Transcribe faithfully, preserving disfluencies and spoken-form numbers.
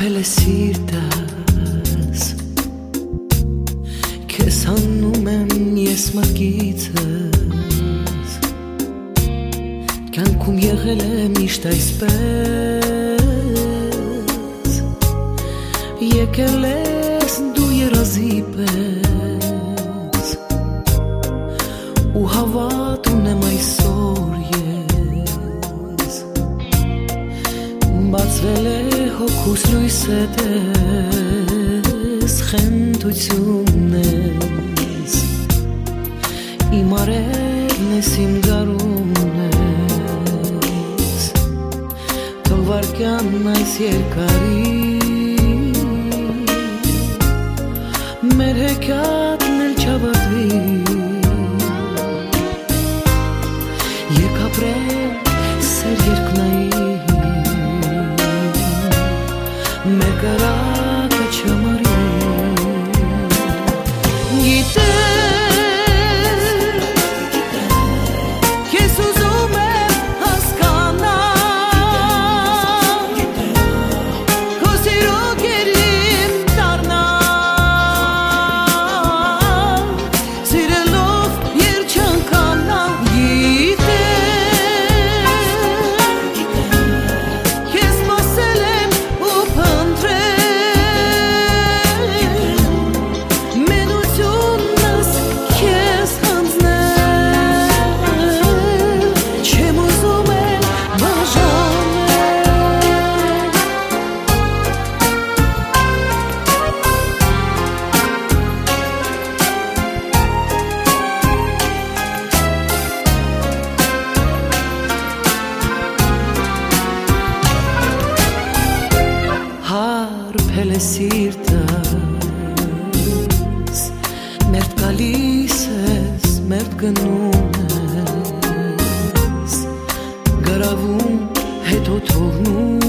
Հարբել է սիրտս, քեզ հանում եմ ես մակիցս, կյանքում եղել է միշտ այսպես, եկել ես դու երազի պես, ու հավատ ունեմ այսօր ես, բացվել է հոգուս լույսը տես, խենթություն ես, իմ արևն ես, իմ գարունն ես, թող վարկյանն այս երկարի, մեր հեքիաթն էլ չավարտվի, երբ ապրենք սեր երկնային, մեր կրակը չմարի, գիտես, քեզ ուզում եմ հասկանալ, քո սիրո գերիմ դառնալ, սիրելով երջանկանալ, գիտես, քեզ սպասել եմ ու փնտրել, մենությունս քեզ հանձնել, չեմ ուզում էլ բաժանել, հարբել է սիրտս, մերդ գալիս ես, մերդ գնում ես, գրավում հետո թողնում